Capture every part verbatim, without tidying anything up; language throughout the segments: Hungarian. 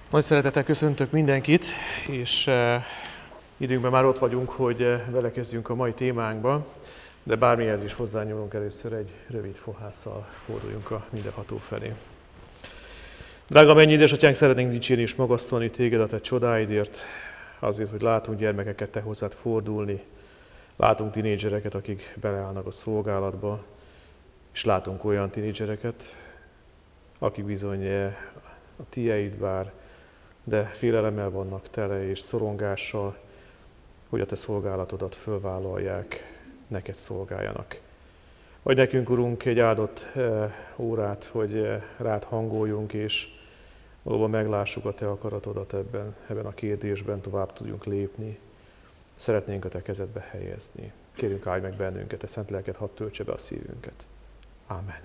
Nagy szeretettel köszöntök mindenkit, és uh, időnkben már ott vagyunk, hogy uh, belekezdjünk a mai témánkba, de bármihez is hozzányúlunk, először egy rövid fohásszal forduljunk a mindenható felé. Drága mennyi édesatyánk, szeretnénk dicsérni és magasztalni téged a te csodáidért, azért, hogy látunk gyermekeket te hozzád fordulni, látunk tinédzsereket, akik beleállnak a szolgálatba, és látunk olyan tinédzsereket, akik bizony a tieid bár, de félelemmel vannak tele és szorongással, hogy a te szolgálatodat fölvállalják, neked szolgáljanak. Adj nekünk, Urunk, egy áldott órát, hogy rád hangoljunk, és valóban meglássuk a te akaratodat ebben, ebben a kérdésben, tovább tudjunk lépni. Szeretnénk a te kezedbe helyezni. Kérjünk, áldj meg bennünket, te szent lelked, hadd töltse be a szívünket. Ámen.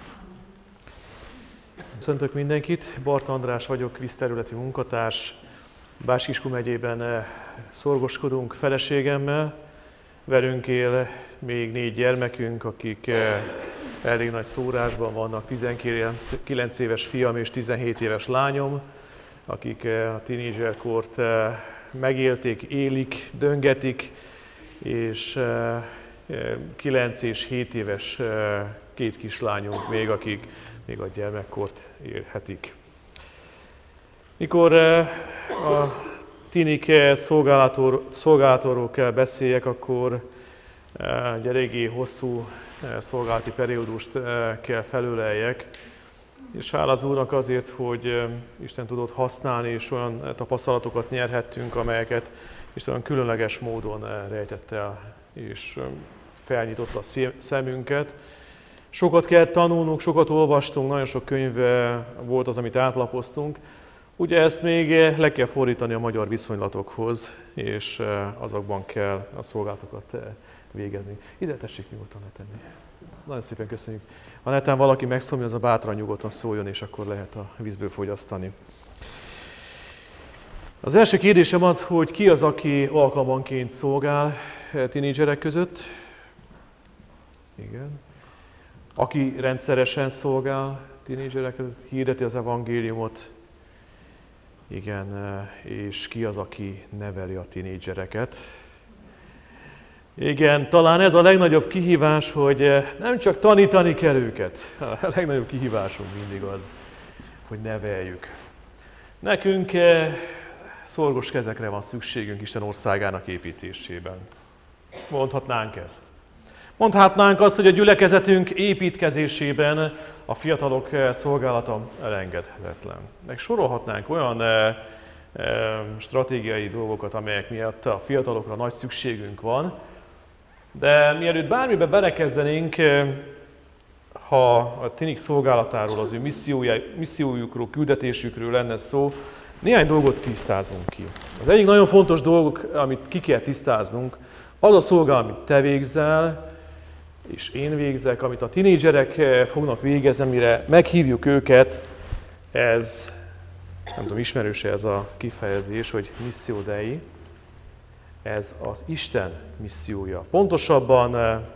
Köszöntök mindenkit, Barta András vagyok, vízterületi munkatárs. Bács-Kiskun megyében szorgoskodunk feleségemmel. Velünk él még négy gyermekünk, akik elég nagy szórásban vannak, tizenkilenc éves fiam és tizenhét éves lányom, akik a tínédzserkort megélték, élik, döngetik, és kilenc és hét éves két kislányunk még, akik még a gyermekkort élhetik. Mikor a tinik szolgálatóról kell beszéljek, akkor egy eléggé hosszú szolgálati periódust kell felöleljek, és hála az Úrnak azért, hogy Isten tudott használni, és olyan tapasztalatokat nyerhettünk, amelyeket Isten olyan különleges módon rejtett el, és felnyitotta a szemünket. Sokat kell tanulnunk, sokat olvastunk, nagyon sok könyv volt az, amit átlapoztunk. Ugye ezt még le kell fordítani a magyar viszonylatokhoz, és azokban kell a szolgálatokat végezni. Ide tessék nyugodtan letenni. Nagyon szépen köszönjük. Ha netán valaki megszomja, az a bátran nyugodtan szóljon, és akkor lehet a vízből fogyasztani. Az első kérdésem az, hogy ki az, aki alkalmanként szolgál tínédzserek között? Igen. Aki rendszeresen szolgál tínédzserek között, hirdeti az evangéliumot. Igen, és ki az, aki neveli a tínédzsereket? Igen, talán ez a legnagyobb kihívás, hogy nem csak tanítani kell őket. A legnagyobb kihívásunk mindig az, hogy neveljük. Nekünk szorgos kezekre van szükségünk Isten országának építésében. Mondhatnánk ezt. Mondhatnánk azt, hogy a gyülekezetünk építkezésében a fiatalok szolgálata elengedhetetlen. Meg sorolhatnánk olyan e, e, stratégiai dolgokat, amelyek miatt a fiatalokra nagy szükségünk van, de mielőtt bármibe belekezdenénk, ha a tinik szolgálatáról, az ő missziójukról, küldetésükről lenne szó, néhány dolgot tisztázunk ki. Az egyik nagyon fontos dolog, amit ki kell tisztáznunk, az a szolgálat, amit te végzel, és én végzek, amit a tinédzserek fognak végezni, mire meghívjuk őket, ez, nem tudom, ismerős ez a kifejezés, hogy missio Dei, ez az Isten missziója. Pontosabban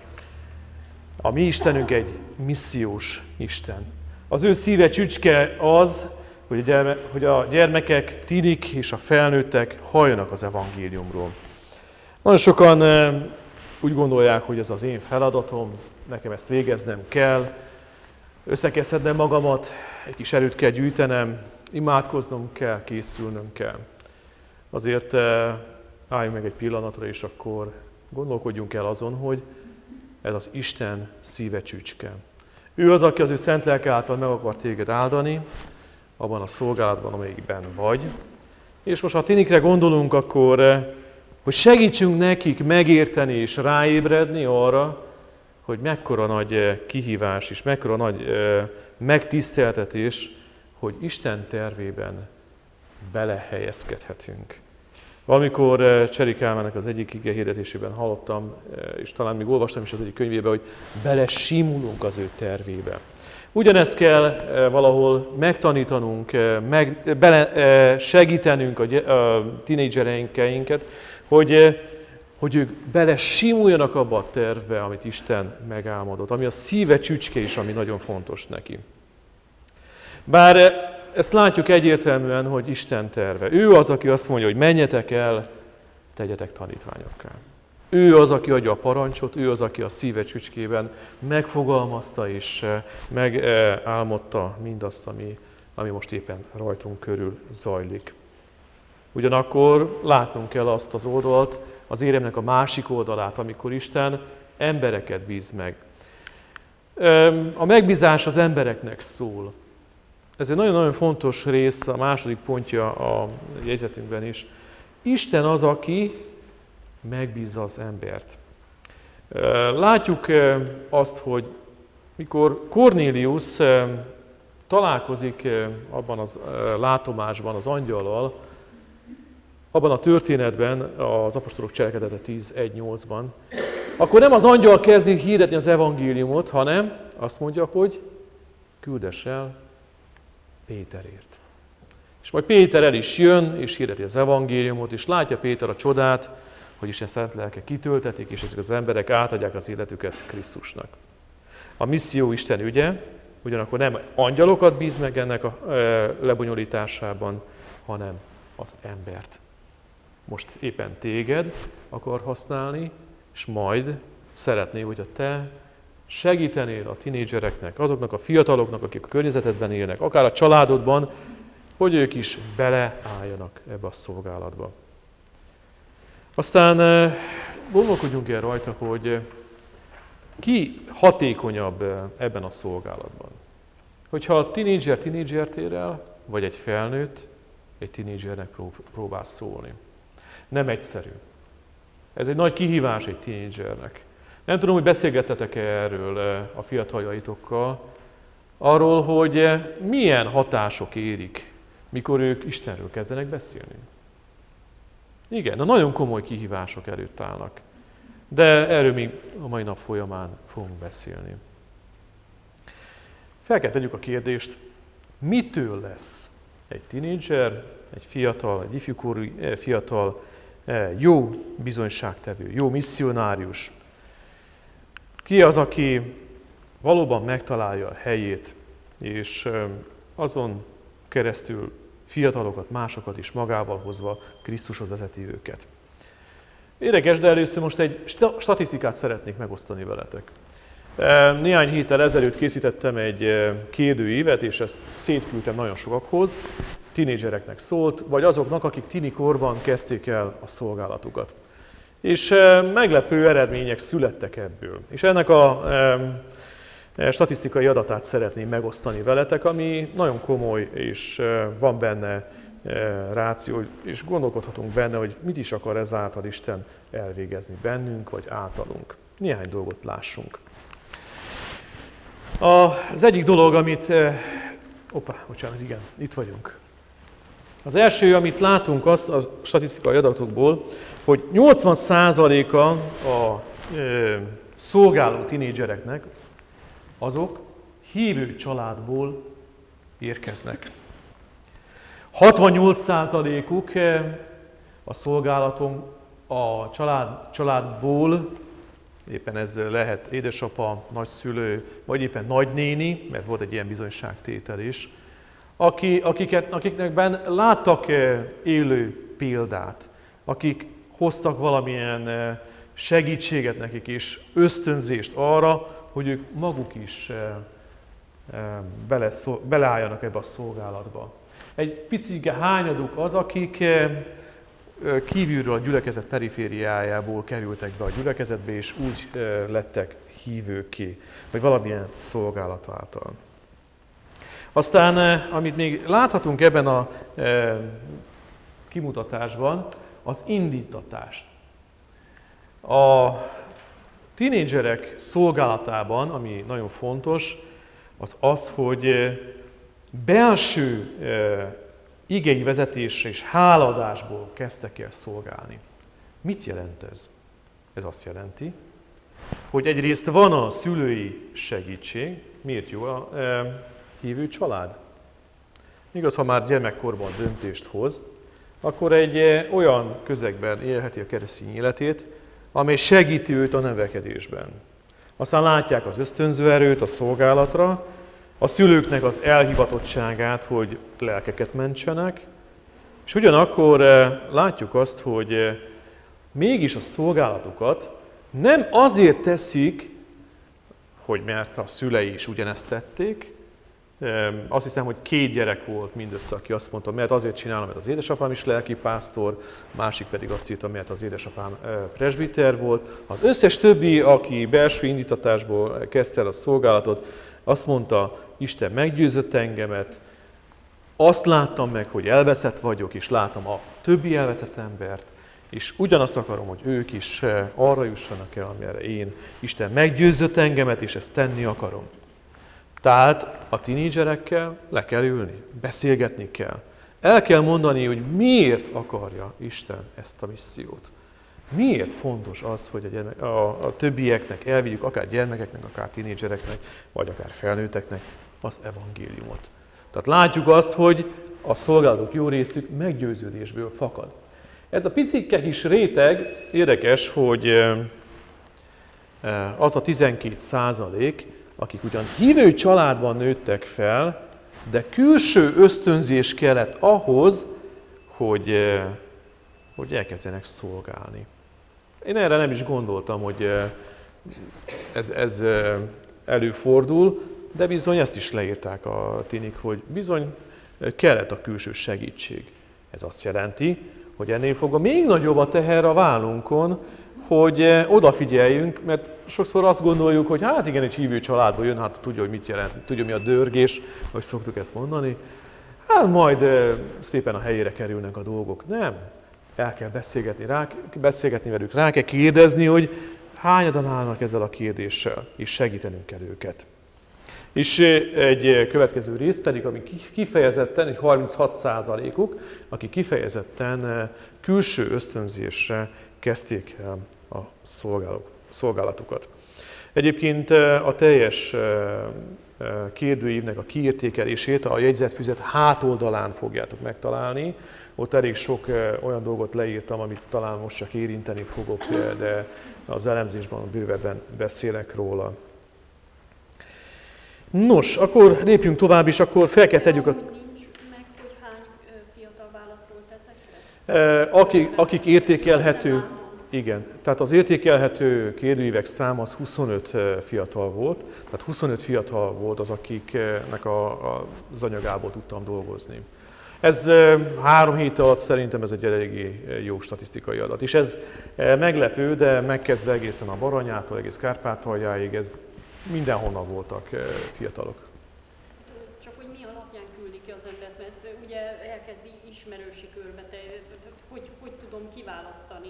a mi Istenünk egy missziós Isten. Az ő szíve csücske az, hogy a, gyerme, hogy a gyermekek, tinik és a felnőttek halljanak az evangéliumról. Nagyon sokan úgy gondolják, hogy ez az én feladatom, nekem ezt végeznem kell, össze kell szednem magamat, egy kis erőt kell gyűjtenem, imádkoznom kell, készülnöm kell. Azért álljunk meg egy pillanatra, és akkor gondolkodjunk el azon, hogy ez az Isten szíve csücske. Ő az, aki az ő szent lelke által meg akar téged áldani, abban a szolgálatban, amelyikben vagy. És most ha a tinikre gondolunk, akkor hogy segítsünk nekik megérteni és ráébredni arra, hogy mekkora nagy kihívás és mekkora nagy megtiszteltetés, hogy Isten tervében belehelyezkedhetünk. Valamikor Cseri Kálmánnak az egyik ige hirdetésében hallottam, és talán még olvastam is az egyik könyvében, hogy belesimulunk az ő tervébe. Ugyanezt kell valahol megtanítanunk, meg, bele, segítenünk a, a tínédzsereinket, hogy, hogy ők bele simuljanak abba a tervbe, amit Isten megálmodott, ami a szíve csücske is, ami nagyon fontos neki. Bár ezt látjuk egyértelműen, hogy Isten terve. Ő az, aki azt mondja, hogy menjetek el, tegyetek tanítványokká. Ő az, aki adja a parancsot, ő az, aki a szíve csücskében megfogalmazta és megálmodta mindazt, ami, ami most éppen rajtunk körül zajlik. Ugyanakkor látnunk kell azt az oldalt, az éremnek a másik oldalát, amikor Isten embereket bíz meg. A megbízás az embereknek szól. Ez egy nagyon-nagyon fontos rész, a második pontja a jegyzetünkben is. Isten az, aki megbízza az embert. Látjuk azt, hogy mikor Kornélius találkozik abban az látomásban az angyallal, abban a történetben, az apostolok cselekedete tíz egy nyolcban, akkor nem az angyal kezdi hirdetni az evangéliumot, hanem azt mondja, hogy küldess el Péterért. És majd Péter el is jön, és hirdeti az evangéliumot, és látja Péter a csodát, hogy Isten szent lelke kitöltetik, és ezek az emberek átadják az életüket Krisztusnak. A misszió Isten ügye, ugyanakkor nem angyalokat bíz meg ennek a lebonyolításában, hanem az embert. Most éppen téged akar használni, és majd szeretné, hogyha te segítenél a tinédzsereknek, azoknak a fiataloknak, akik a környezetedben élnek, akár a családodban, hogy ők is beleálljanak ebbe a szolgálatba. Aztán gondolkodjunk el rajta, hogy ki hatékonyabb ebben a szolgálatban. Hogyha a tinédzser tinédzsert ér el, vagy egy felnőtt egy tinédzsernek próbál szólni. Nem egyszerű. Ez egy nagy kihívás egy tinédzsernek. Nem tudom, hogy beszélgettetek-e erről a fiataljaitokkal, arról, hogy milyen hatások érik, mikor ők Istenről kezdenek beszélni. Igen, de nagyon komoly kihívások előtt állnak. De erről még a mai nap folyamán fogunk beszélni. Fel kell tegyük a kérdést, mitől lesz egy tinédzser, egy fiatal, egy ifjúkorú fiatal, jó bizonyságtevő, jó misszionárius. Ki az, aki valóban megtalálja a helyét, és azon keresztül fiatalokat, másokat is magával hozva Krisztushoz vezeti őket. Érdekes, de először most egy statisztikát szeretnék megosztani veletek. Néhány héttel ezelőtt készítettem egy kérdőívet, és ezt szétküldtem nagyon sokakhoz. Tinédzsereknek szólt, vagy azoknak, akik tini korban kezdték el a szolgálatukat. És meglepő eredmények születtek ebből. És ennek a statisztikai adatát szeretném megosztani veletek, ami nagyon komoly, és van benne ráció, és gondolkodhatunk benne, hogy mit is akar ezáltal Isten elvégezni bennünk, vagy általunk. Néhány dolgot lássunk. Az egyik dolog, amit... Opa, bocsánat, igen, itt vagyunk. Az első, amit látunk az a statisztikai adatokból, hogy nyolcvan százaléka a e, szolgáló tinédzsereknek azok hívő családból érkeznek. hatvannyolc százalékuk a szolgálaton a család, családból, éppen ez lehet édesapa, nagyszülő, vagy éppen nagynéni, mert volt egy ilyen bizonyságtétel is, aki, akiket, akiknekben láttak élő példát, akik hoztak valamilyen segítséget nekik is, ösztönzést arra, hogy ők maguk is bele, beleálljanak ebbe a szolgálatba. Egy picike hányaduk az, akik kívülről a gyülekezet perifériájából kerültek be a gyülekezetbe, és úgy lettek hívőké, vagy valamilyen szolgálat által. Aztán, amit még láthatunk ebben a kimutatásban, az indítatást. A tínédzserek szolgálatában, ami nagyon fontos, az az, hogy belső igei vezetésre és hálaadásból kezdtek el szolgálni. Mit jelent ez? Ez azt jelenti, hogy egyrészt van a szülői segítség. Miért jó a hívő család? Igaz, ha már gyermekkorban döntést hoz, akkor egy olyan közegben élheti a keresztény életét, amely segíti őt a növekedésben. Aztán látják az ösztönző erőt a szolgálatra, a szülőknek az elhivatottságát, hogy lelkeket mentsenek, és ugyanakkor látjuk azt, hogy mégis a szolgálatukat nem azért teszik, hogy mert a szülei is ugyanezt tették. Azt hiszem, hogy két gyerek volt mindössze, aki azt mondta, mert azért csinálom, mert az édesapám is lelkipásztor, másik pedig azt írta, mert az édesapám presbiter volt. Az összes többi, aki belső indítatásból kezdte el a szolgálatot, azt mondta, Isten meggyőzött engemet, azt láttam meg, hogy elveszett vagyok, és látom a többi elveszett embert, és ugyanazt akarom, hogy ők is arra jussanak el, amire én. Isten meggyőzött engemet, és ezt tenni akarom. Tehát a tinédzserekkel le kell ülni, beszélgetni kell. El kell mondani, hogy miért akarja Isten ezt a missziót. Miért fontos az, hogy a, gyermek, a, a többieknek elvigyük, akár gyermekeknek, akár tinédzsereknek, vagy akár felnőtteknek az evangéliumot. Tehát látjuk azt, hogy a szolgálatok jó részük meggyőződésből fakad. Ez a picike kis réteg, érdekes, hogy az a tizenkét százalék, akik ugyan hívő családban nőttek fel, de külső ösztönzés kellett ahhoz, hogy, hogy elkezdjenek szolgálni. Én erre nem is gondoltam, hogy ez, ez előfordul, de bizony ezt is leírták a tinik, hogy bizony kellett a külső segítség. Ez azt jelenti, hogy ennél fogva még nagyobb a teher a vállunkon, hogy odafigyeljünk, mert sokszor azt gondoljuk, hogy hát igen, egy hívő családból jön, hát tudja, hogy mit jelent, tudja, mi a dörgés, ahogy szoktuk ezt mondani. Hát majd szépen a helyére kerülnek a dolgok. Nem. El kell beszélgetni, rá, beszélgetni velük, rá kell kérdezni, hogy hányadan állnak ezzel a kérdéssel, és segítenünk kell őket. És egy következő rész pedig, ami kifejezetten, egy harminchat százalékuk, aki kifejezetten külső ösztönzésre kezdték el a szolgálatukat. Egyébként a teljes kérdőívnek a kiértékelését a jegyzetfüzet hátoldalán fogjátok megtalálni. Ott elég sok olyan dolgot leírtam, amit talán most csak érinteni fogok, de az elemzésben bővebben beszélek róla. Nos, akkor lépjünk tovább, és akkor fel kell tegyük a... Nincs meg, hogy hány fiatal válaszolt ezekre? Akik, akik értékelhető, igen, tehát az értékelhető kérdőívek száma az huszonöt fiatal volt, tehát huszonöt fiatal volt az, akiknek a, a, az anyagából tudtam dolgozni. Ez három hét alatt szerintem ez egy eléggé jó statisztikai adat. És ez meglepő, de megkezdve egészen a Baranyától, egész Kárpátaljáig, ez mindenhonnan voltak fiatalok. Csak hogy mi alapján küldi ki az embert, mert ugye elkezdi ismerősi körbe, te, hogy, hogy tudom kiválasztani.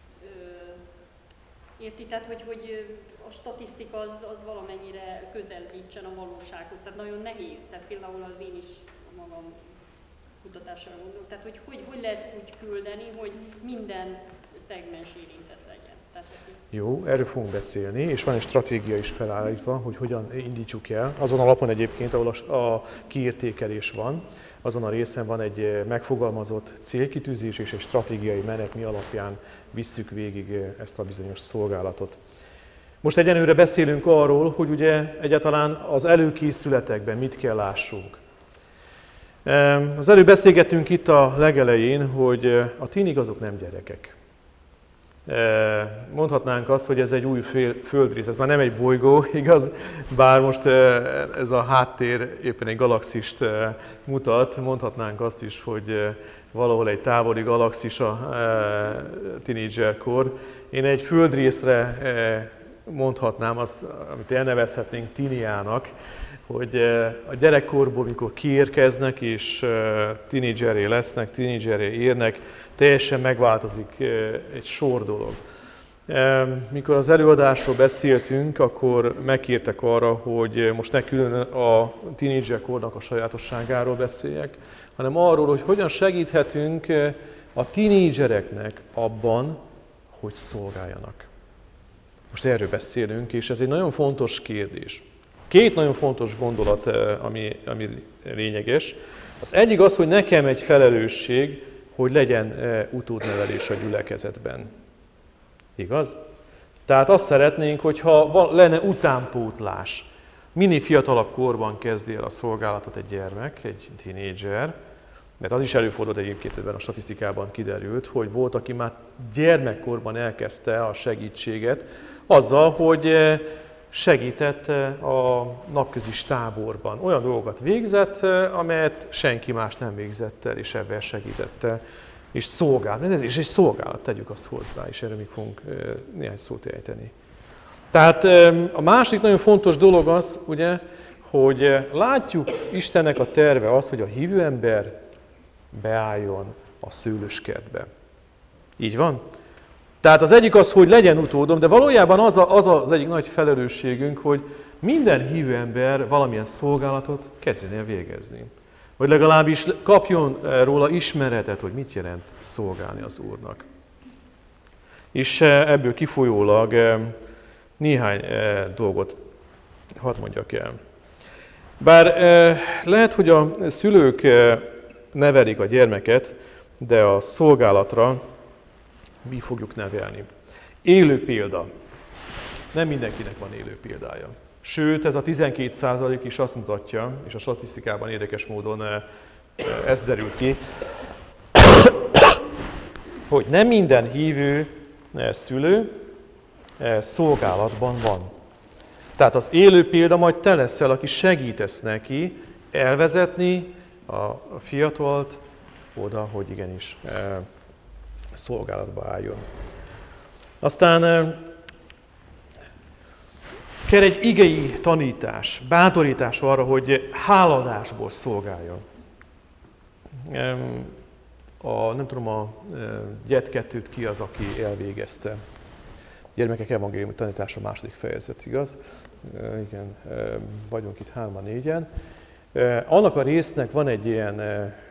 Érti? Tehát, hogy, hogy a statisztika az, az valamennyire közelítsen a valósághoz. Tehát nagyon nehéz. Tehát például az én is magam kutatásra gondolok. Tehát, hogy, hogy hogy lehet úgy küldeni, hogy minden szegmens érintett legyen. Tehát, jó, erről fogunk beszélni, és van egy stratégia is felállítva, hogy hogyan indítsuk el. Azon a lapon egyébként, ahol a, a kiértékelés van, azon a részen van egy megfogalmazott célkitűzés és egy stratégiai menet, mi alapján visszük végig ezt a bizonyos szolgálatot. Most egyenlőre beszélünk arról, hogy ugye egyáltalán az előkészületekben mit kell lássunk. Az előbb beszélgettünk itt a legelején, hogy a tinik azok nem gyerekek. Mondhatnánk azt, hogy ez egy új földrész, ez már nem egy bolygó, igaz? Bár most ez a háttér éppen egy galaxist mutat, mondhatnánk azt is, hogy valahol egy távoli galaxis a tinédzserkor. Én egy földrészre mondhatnám azt, amit elnevezhetnénk Tiniának, hogy a gyerekkorból, mikor kiérkeznek és tinédzseré lesznek, tinédzseré érnek, teljesen megváltozik egy sor dolog. Mikor az előadásról beszéltünk, akkor megkértek arra, hogy most ne külön a tinédzserkornak a sajátosságáról beszéljek, hanem arról, hogy hogyan segíthetünk a tinédzsereknek abban, hogy szolgáljanak. Most erről beszélünk, és ez egy nagyon fontos kérdés. Két nagyon fontos gondolat, ami, ami lényeges. Az egyik az, hogy nekem egy felelősség, hogy legyen utódnevelés a gyülekezetben. Igaz? Tehát azt szeretnénk, hogyha lenne utánpótlás. Minél fiatalabb korban kezdi el a szolgálatot egy gyermek, egy tínédzser, mert az is előfordult egyébként, ebben a statisztikában kiderült, hogy volt, aki már gyermekkorban elkezdte a segítséget azzal, hogy segített a napközis táborban. Olyan dolgokat végzett, amelyet senki más nem végzett el, és ebben segítette, és szolgált. Ez is egy szolgálat, tegyük azt hozzá, és erről még fogunk néhány szót ejteni. Tehát a másik nagyon fontos dolog az, ugye, hogy látjuk Istennek a terve az, hogy a hívő ember beálljon a szőlőskertbe. Így van? Tehát az egyik az, hogy legyen utódom, de valójában az, a, az az egyik nagy felelősségünk, hogy minden hívő ember valamilyen szolgálatot kezdjen el végezni. Vagy legalábbis kapjon róla ismeretet, hogy mit jelent szolgálni az Úrnak. És ebből kifolyólag néhány dolgot hadd mondjak el. Bár lehet, hogy a szülők nevelik a gyermeket, de a szolgálatra mi fogjuk nevelni. Élő példa. Nem mindenkinek van élő példája. Sőt, ez a tizenkét százalék is azt mutatja, és a statisztikában érdekes módon ez derül ki, hogy nem minden hívő szülő szolgálatban van. Tehát az élő példa majd te leszel, aki segítesz neki elvezetni a fiatalt oda, hogy igenis szolgálatba álljon. Aztán kell egy igei tanítás, bátorítás arra, hogy háladásból szolgáljon. A, nem tudom, a Gyet kettőt ki az, aki elvégezte. Gyermekek evangéliumi tanítása második fejezet, igaz? Igen, vagyunk itt hárman, négyen. Annak a résznek van egy ilyen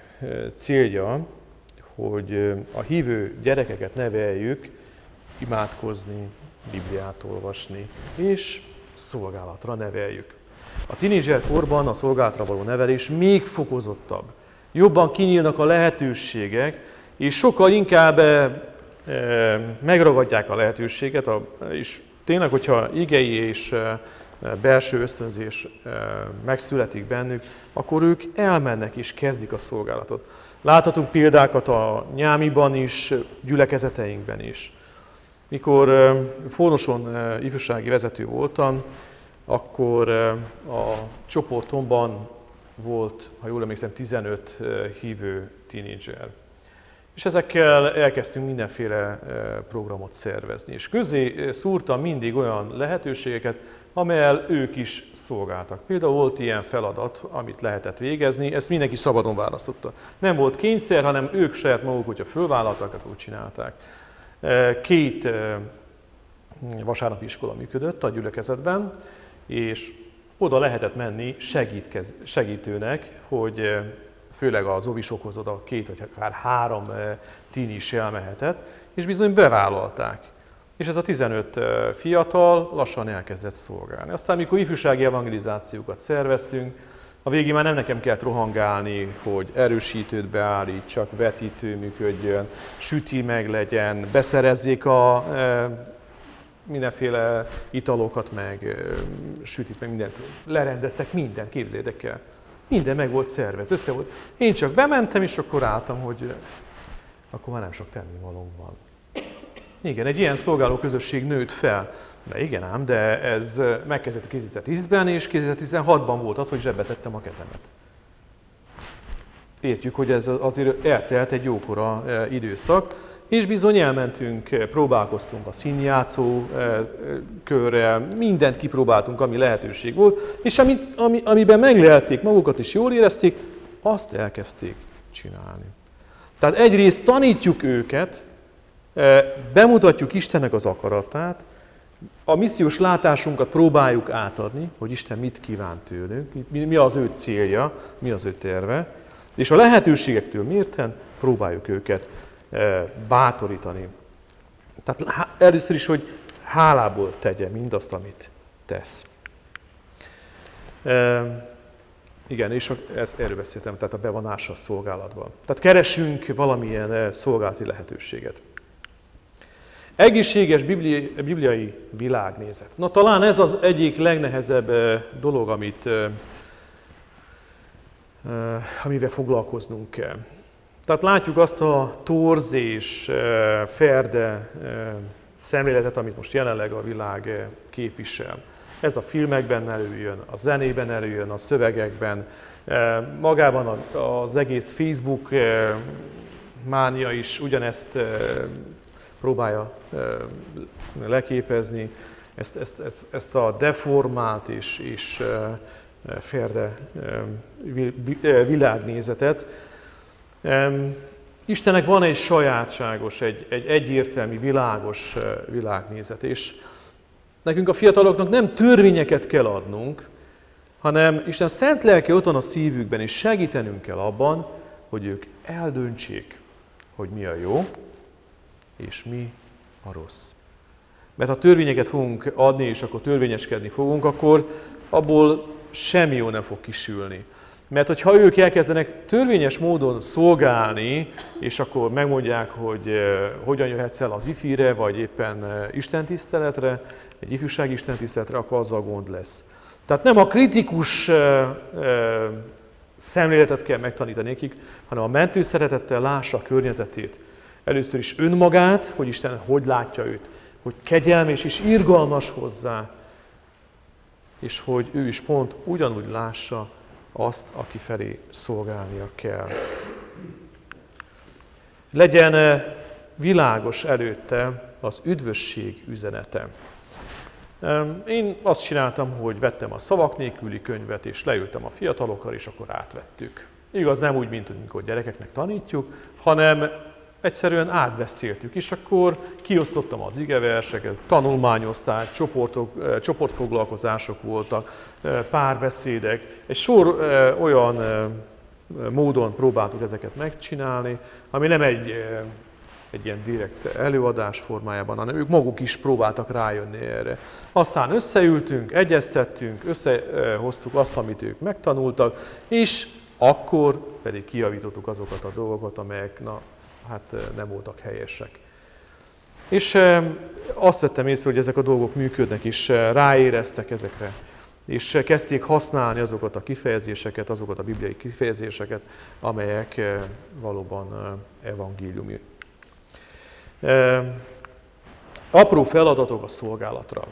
célja, hogy a hívő gyerekeket neveljük imádkozni, Bibliát olvasni, és szolgálatra neveljük. A tínédzser korban a szolgálatra való nevelés még fokozottabb. Jobban kinyílnak a lehetőségek, és sokkal inkább e, e, megragadják a lehetőséget, a, és tényleg, hogyha igei és e, belső ösztönzés e, megszületik bennük, akkor ők elmennek és kezdik a szolgálatot. Láthatunk példákat a Nyámiban is, gyülekezeteinkben is. Mikor Fornoson ifjúsági vezető voltam, akkor a csoportomban volt, ha jól emlékszem, tizenöt hívő tínédzser. És ezekkel elkezdtünk mindenféle programot szervezni. És közé szúrtam mindig olyan lehetőségeket, amelyel ők is szolgáltak. Például volt ilyen feladat, amit lehetett végezni, ezt mindenki szabadon választotta. Nem volt kényszer, hanem ők saját maguk, hogyha fölvállaltak, akkor úgy csinálták. Két vasárnapi iskola működött a gyülekezetben, és oda lehetett menni segítkez, segítőnek, hogy főleg az ovisokhoz oda két vagy akár három tíni is elmehetett, és bizony bevállalták. És ez a tizenöt fiatal lassan elkezdett szolgálni. Aztán, mikor ifjúsági evangelizációkat szerveztünk, a végén már nem nekem kellett rohangálni, hogy erősítőt beállítsak, vetítő működjön, süti meg legyen, beszerezzék a e, mindenféle italokat, meg e, sütit, meg mindent. Lerendeztek mindent, képzeljétek el. Minden meg volt szervez, össze volt. Én csak bementem, és akkor álltam, hogy e, akkor már nem sok tennivalóm van. Igen, egy ilyen szolgáló közösség nőtt fel. De igen ám, de ez megkezdett kétezer-tízben, és kétezer-tizenhatban volt az, hogy zsebbe tettem a kezemet. Értjük, hogy ez azért eltelt egy jókora időszak, és bizony elmentünk, próbálkoztunk a színjátszó körrel, mindent kipróbáltunk, ami lehetőség volt, és ami, ami, amiben meglelték magukat és jól érezték, azt elkezdték csinálni. Tehát egyrészt tanítjuk őket, bemutatjuk Istennek az akaratát, a missziós látásunkat próbáljuk átadni, hogy Isten mit kíván tőlünk, mi, mi az ő célja, mi az ő terve, és a lehetőségektől mérten próbáljuk őket bátorítani. Tehát először is, hogy hálából tegye mindazt, amit tesz. E, igen, és ezt, erről beszéltem, tehát a bevonása a szolgálatban. Tehát keresünk valamilyen szolgálati lehetőséget. Egészséges bibliai, bibliai világnézet. Na talán ez az egyik legnehezebb dolog, amit, amivel foglalkoznunk kell. Tehát látjuk azt a torz és ferde szemléletet, amit most jelenleg a világ képvisel. Ez a filmekben előjön, a zenében előjön, a szövegekben, magában az egész Facebook mánia is ugyanezt próbálja leképezni, ezt, ezt, ezt, ezt a deformált és, és ferde világnézetet. Istennek van egy sajátságos, egy, egy egyértelmű, világos világnézet, és nekünk a fiataloknak nem törvényeket kell adnunk, hanem Isten szent lelke ott van a szívükben, és segítenünk kell abban, hogy ők eldöntsék, hogy mi a jó, és mi a rossz. Mert ha törvényeket fogunk adni, és akkor törvényeskedni fogunk, akkor abból semmi jó nem fog kisülni. Mert hogyha ők elkezdenek törvényes módon szolgálni, és akkor megmondják, hogy eh, hogyan jöhetsz el az ifire, vagy éppen eh, istentiszteletre, egy ifjúsági istentiszteletre, akkor azzal gond lesz. Tehát nem a kritikus eh, eh, szemléletet kell megtanítani nekik, hanem a mentő szeretettel lássa a környezetét. Először is önmagát, hogy Isten hogy látja őt, hogy kegyelmes és irgalmas hozzá, és hogy ő is pont ugyanúgy lássa azt, aki felé szolgálnia kell. Legyen világos előtte az üdvösség üzenete. Én azt csináltam, hogy vettem a szavak nélküli könyvet, és leültem a fiatalokkal, és akkor átvettük. Igaz, nem úgy, mint amikor gyerekeknek tanítjuk, hanem egyszerűen átbeszéltük, és akkor kiosztottam az igeverseket, tanulmányozták, csoportok, csoportfoglalkozások voltak, párbeszédek. Egy sor olyan módon próbáltuk ezeket megcsinálni, ami nem egy, egy ilyen direkt előadás formájában, hanem ők maguk is próbáltak rájönni erre. Aztán összeültünk, egyeztettünk, összehoztuk azt, amit ők megtanultak, és akkor pedig kijavítottuk azokat a dolgokat, amelyek na, hát nem voltak helyesek. És azt vettem észre, hogy ezek a dolgok működnek, és ráéreztek ezekre. És kezdték használni azokat a kifejezéseket, azokat a bibliai kifejezéseket, amelyek valóban evangéliumi. Apró feladatok a szolgálatra.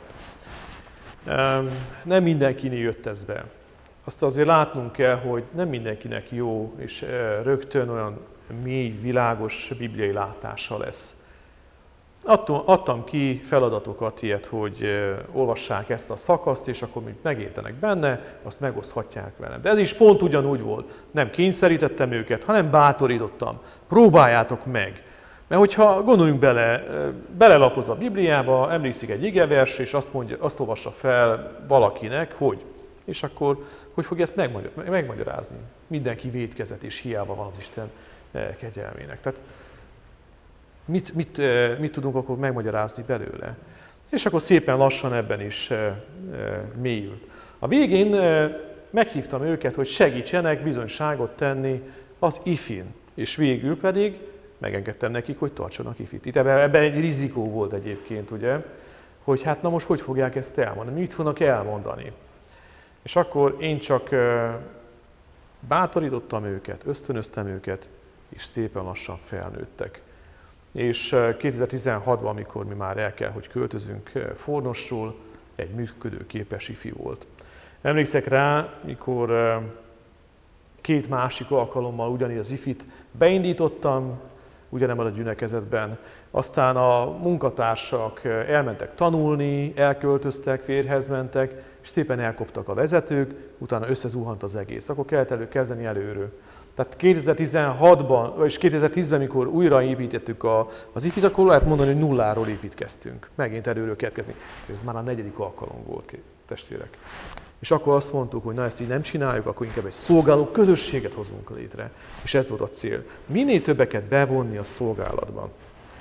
Nem mindenkinél jött ez be. Azt azért látnunk kell, hogy nem mindenkinek jó, és rögtön olyan mély, világos bibliai látása lesz. Adtam ki feladatokat ilyet, hogy olvassák ezt a szakaszt, és akkor mint megértenek benne, azt megoszthatják velem. De ez is pont ugyanúgy volt. Nem kényszerítettem őket, hanem bátorítottam. Próbáljátok meg. Mert hogyha gondoljunk bele, belelapoz a Bibliába, emlékszik egy igevers, és azt, mondja, azt olvassa fel valakinek, hogy. És akkor hogy fogja ezt megmagyarázni? Mindenki vétkezett, és hiába van az Isten kegyelmének. Tehát mit, mit, mit tudunk akkor megmagyarázni belőle? És akkor szépen lassan ebben is mélyül. A végén meghívtam őket, hogy segítsenek bizonyságot tenni az ifin, és végül pedig megengedtem nekik, hogy tartsanak ifit. Itt ebben, ebben egy rizikó volt egyébként, ugye, hogy hát na most hogy fogják ezt elmondani, mit fognak elmondani. És akkor én csak bátorítottam őket, ösztönöztem őket, és szépen lassan felnőttek. És kétezer-tizenhatban, amikor mi már el kell, hogy költözünk Fornosról, egy működőképes ifi volt. Emlékszek rá, mikor két másik alkalommal ugyanígy az ifit beindítottam, ugyanebben a gyülekezetben. Aztán a munkatársak elmentek tanulni, elköltöztek, férjhez mentek, és szépen elkoptak a vezetők, utána összezuhant az egész. Akkor kellett elő kezdeni előről. Tehát kétezer-tizenhatban, vagy kétezer-tízben, mikor újra építettük a, az ifit, akkor lehet mondani, hogy nulláról építkeztünk. Megint előről kellett kezdeni. Ez már a negyedik alkalom volt, testvérek. És akkor azt mondtuk, hogy na ezt így nem csináljuk, akkor inkább egy szolgáló közösséget hozunk létre. És ez volt a cél. Minél többeket bevonni a szolgálatban.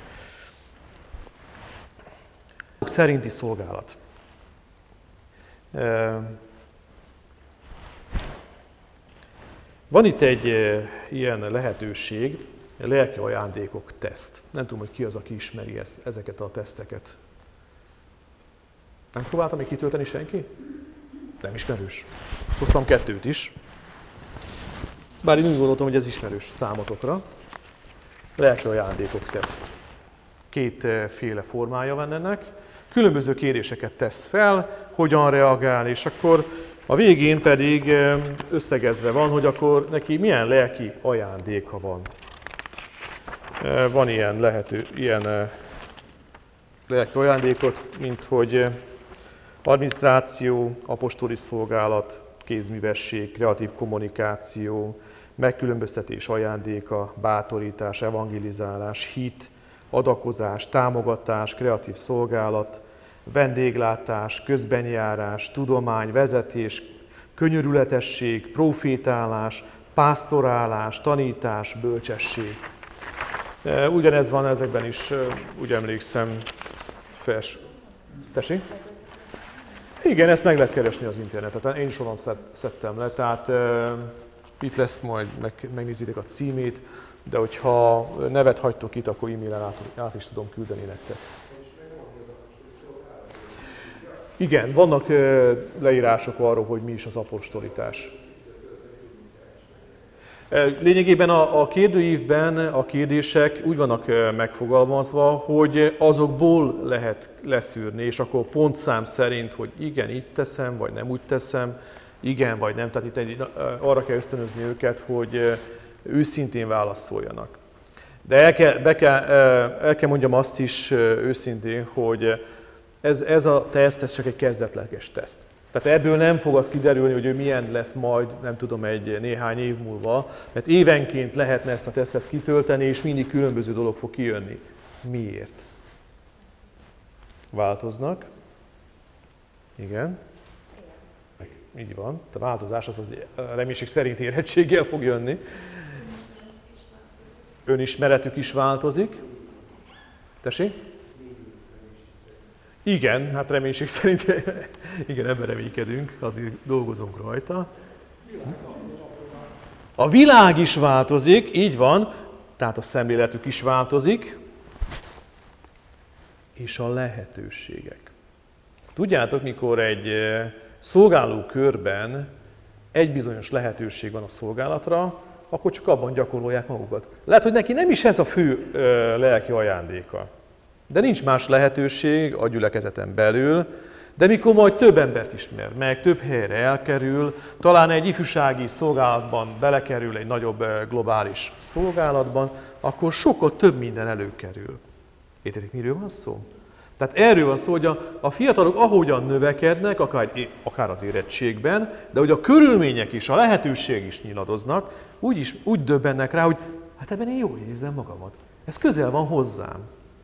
Szerinti szolgálat. Van itt egy ilyen lehetőség, Lelki ajándékok teszt. Nem tudom, hogy ki az, aki ismeri ezt, ezeket a teszteket. Nem próbáltam még kitölteni senki? Nem ismerős. Hoztam kettőt is. Bár én úgy gondoltam, hogy ez ismerős számotokra. Lelki ajándékok teszt. Kétféle formája van ennek. Különböző kéréseket tesz fel, hogyan reagál, és akkor a végén pedig összegezve van, hogy akkor neki milyen lelki ajándéka van. Van ilyen lehető, ilyen lelki ajándékot, mint hogy adminisztráció, apostoli szolgálat, kézművesség, kreatív kommunikáció, megkülönböztetés ajándéka, bátorítás, evangelizálás, hit, adakozás, támogatás, kreatív szolgálat, vendéglátás, közbenjárás, tudomány, vezetés, könyörületesség, profétálás, pásztorálás, tanítás, bölcsesség. Ugyanez van ezekben is, úgy emlékszem, fels... Tessék? Igen, ezt meg lehet keresni az interneten, én is onnan szedtem le, tehát e, itt lesz majd, meg, megnézitek a címét, de hogyha nevet hagytok itt, akkor e-mailen át, át is tudom küldeni nektek. Igen, vannak e, leírások arról, hogy mi is az apostolitás. Lényegében a, a kérdőívben a kérdések úgy vannak megfogalmazva, hogy azokból lehet leszűrni, és akkor pontszám szerint, hogy igen, így teszem, vagy nem úgy teszem, igen, vagy nem. Tehát itt egy, arra kell ösztönözni őket, hogy őszintén válaszoljanak. De el kell, be kell, el kell mondjam azt is őszintén, hogy ez, ez a teszt, ez csak egy kezdetleges teszt. Tehát ebből nem fog az kiderülni, hogy ő milyen lesz majd, nem tudom, egy néhány év múlva, mert évenként lehetne ezt a tesztet kitölteni, és mindig különböző dolog fog kijönni. Miért? Változnak. Igen. Így van. A változás az, az reménység szerint érettséggel fog jönni. Önismeretük is változik. Tessék? Igen, hát reménység szerint, igen, ebben reménykedünk, azért dolgozunk rajta. A világ is változik, így van, tehát a szemléletük is változik, és a lehetőségek. Tudjátok, mikor egy szolgáló körben egy bizonyos lehetőség van a szolgálatra, akkor csak abban gyakorolják magukat. Lehet, hogy neki nem is ez a fő ö, lelki ajándéka. De nincs más lehetőség a gyülekezeten belül, de mikor majd több embert ismer meg, több helyre elkerül, talán egy ifjúsági szolgálatban belekerül egy nagyobb globális szolgálatban, akkor sokkal több minden előkerül. Értitek, miről van szó? Tehát erről van szó, hogy a, a fiatalok ahogyan növekednek, akár, akár az érettségben, de hogy a körülmények is, a lehetőség is nyilatoznak, úgy, is, úgy döbbennek rá, hogy hát ebben én jól érzem magamat. Ez közel van hozzám.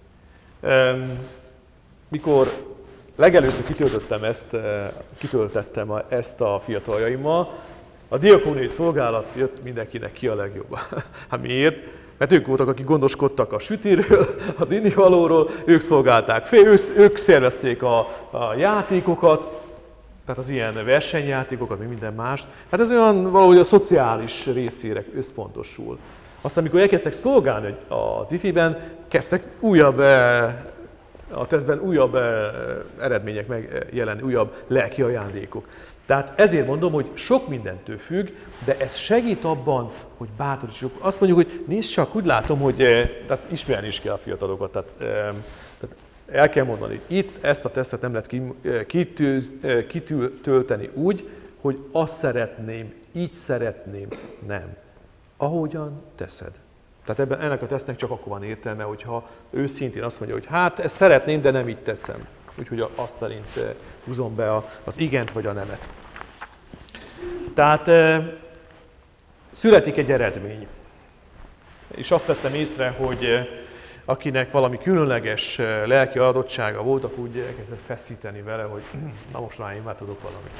Mikor legelőször kitöltöttem ezt, kitöltettem ezt a fiataljaimmal, a diakóniai szolgálat jött mindenkinek ki a legjobb. Hát miért? Mert ők voltak, akik gondoskodtak a sütiről, az innivalóról, ők szolgálták fél, ők, ők szervezték a, a játékokat, tehát az ilyen versenyjátékokat, még minden mást. Hát ez olyan valahogy a szociális részére összpontosul. Aztán, amikor elkezdtek szolgálni az ifiben, kezdtek újabb, a tesztben újabb eredmények megjelenni, újabb lelki ajándékok. Tehát ezért mondom, hogy sok mindentől függ, de ez segít abban, hogy bátorítsuk. Azt mondjuk, hogy nézd csak, úgy látom, hogy tehát ismerni is kell a fiatalokat. Tehát, tehát el kell mondani, hogy itt ezt a tesztet nem lehet kitölteni úgy, hogy azt szeretném, így szeretném, nem. Ahogyan teszed. Tehát ebben, ennek a tesztnek csak akkor van értelme, hogyha őszintén azt mondja, hogy hát ezt szeretném, de nem így teszem. Úgyhogy azt szerint húzom be az igent vagy a nemet. Tehát születik egy eredmény. És azt vettem észre, hogy akinek valami különleges lelki adottsága volt, akkor úgy elkezdett feszíteni vele, hogy na most már én már tudok valamit.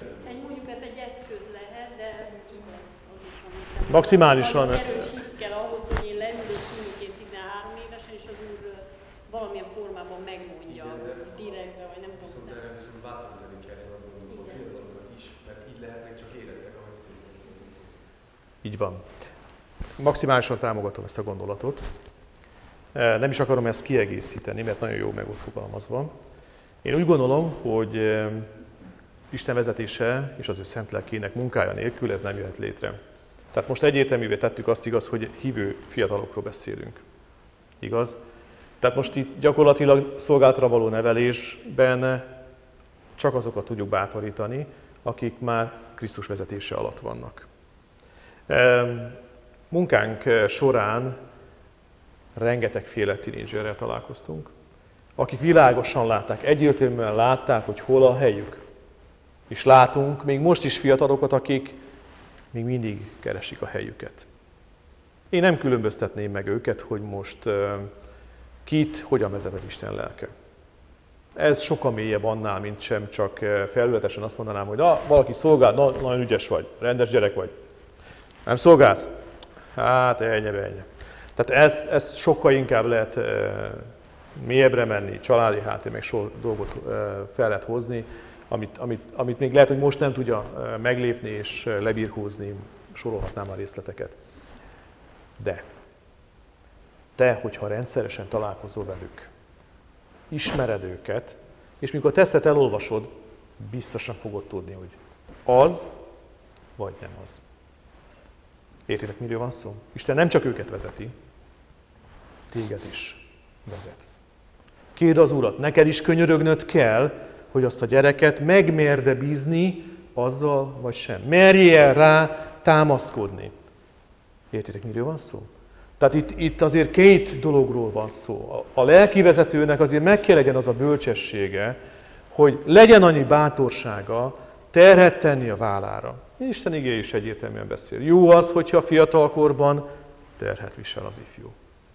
Egy mondjuk ez egy eszköz lehet, de így az is van. Maximálisan. Erősít kell ahhoz, hogy én leülök színűként tizenhárom évesen, és az úr valamilyen formában megmondja, direktbe, vagy nem tudom. Viszont erre viszont bátorítani kell, én azt gondolom, a fiatalokat is, mert így lehetnek csak életek, ahogy szépen. Így van. Maximálisan támogatom ezt a gondolatot. Nem is akarom ezt kiegészíteni, mert nagyon jó meg volt fogalmazva. Én úgy gondolom, hogy Isten vezetése és az ő szent lelkének munkája nélkül ez nem jöhet létre. Tehát most egyértelművé tettük azt, igaz, hogy hívő fiatalokról beszélünk. Igaz? Tehát most itt gyakorlatilag szolgálatra való nevelésben csak azokat tudjuk bátorítani, akik már Krisztus vezetése alatt vannak. Munkánk során rengetegféle tínédzserrel találkoztunk, akik világosan látták, egyértelműen látták, hogy hol a helyük. És látunk még most is fiatalokat, akik még mindig keresik a helyüket. Én nem különböztetném meg őket, hogy most uh, kit, hogyan vezet az Isten lelke. Ez sokkal mélyebb annál, mint sem csak felületesen azt mondanám, hogy ah, valaki szolgál, na, nagyon ügyes vagy, rendes gyerek vagy. Nem szolgálsz? Hát ennyi, ennyi. Tehát ezt, ezt sokkal inkább lehet uh, mélyebbre menni, családi háttér, meg sor dolgot uh, fel lehet hozni, amit, amit, amit még lehet, hogy most nem tudja uh, meglépni és uh, lebirkózni, sorolhatnám a részleteket. De te, hogyha rendszeresen találkozol velük, ismered őket, és mikor a tesztet elolvasod, biztosan fogod tudni, hogy az vagy nem az. Értitek, miről van szó? Isten nem csak őket vezeti, téged is vezet. Kérd az Urat, neked is könyörögnöd kell, hogy azt a gyereket megmerde bízni azzal vagy sem. Merjél rá támaszkodni. Értitek, miről van szó? Tehát itt, itt azért két dologról van szó. A, a lelkivezetőnek azért meg kell legyen az a bölcsessége, hogy legyen annyi bátorsága terhet tenni a vállára. Isten igéje is egyértelműen beszél. Jó az, hogyha fiatalkorban terhet visel az ifjú.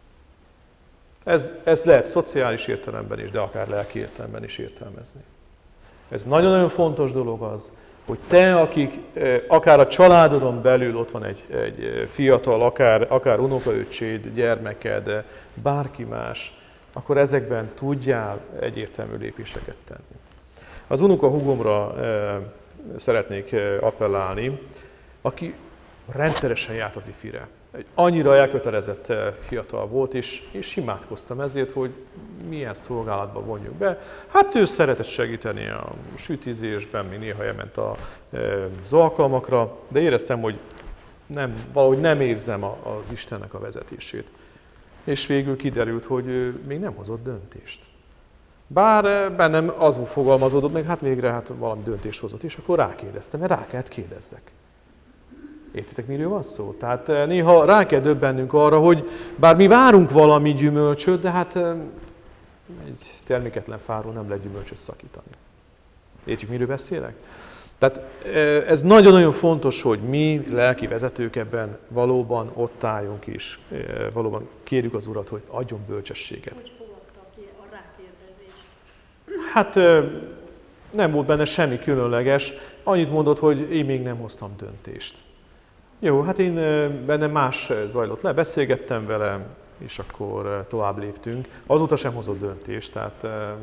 Ez, ez lehet szociális értelemben is, de akár lelki értelemben is értelmezni. Ez nagyon-nagyon fontos dolog az, hogy te, akik akár a családodon belül ott van egy, egy fiatal, akár, akár unokaöccséd, gyermeked, bárki más, akkor ezekben tudjál egyértelmű lépéseket tenni. Az unokahúgomra e, szeretnék appellálni, aki rendszeresen járt az ifire. Egy annyira elkötelezett fiatal volt, és, és imádkoztam ezért, hogy milyen szolgálatba vonjuk be. Hát ő szeretett segíteni a sütizésben, mi néha elment az alkalmakra, de éreztem, hogy nem, valahogy nem érzem az Istennek a vezetését. És végül kiderült, hogy ő még nem hozott döntést. Bár bennem az fogalmazódott meg, hát végre hát valami döntést hozott, és akkor rákérdeztem, mert rá kellett kérdezzek. Értitek, miről van szó? Tehát néha rá kell döbbennünk arra, hogy bár mi várunk valami gyümölcsöt, de hát egy terméketlen fáról nem lehet gyümölcsöt szakítani. Értjük, miről beszélek? Tehát ez nagyon-nagyon fontos, hogy mi, lelki vezetők ebben valóban ott álljunk is. Valóban kérjük az Urat, hogy adjon bölcsességet. Hogy fogadta ki a rákérdezést? Hát nem volt benne semmi különleges. Annyit mondott, hogy én még nem hoztam döntést. Jó, hát én bennem más zajlott le, beszélgettem vele, és akkor tovább léptünk. Azóta sem hozott döntést, tehát